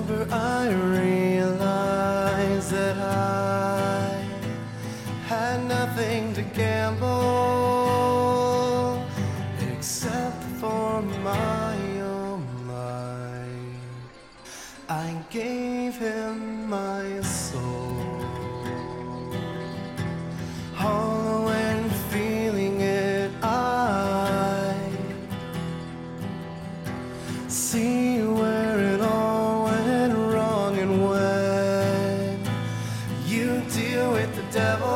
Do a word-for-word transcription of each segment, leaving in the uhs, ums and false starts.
sober, I realized that I had nothing to gamble except for my own life. I gave him my soul, hollow and feeling it. I see where it all went wrong, and when you deal with the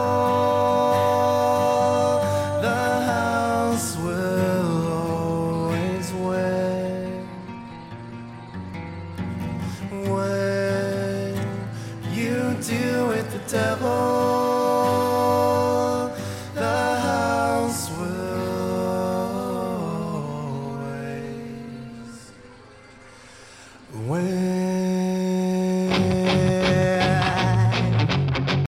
devil, the house will always win. When you deal with the devil,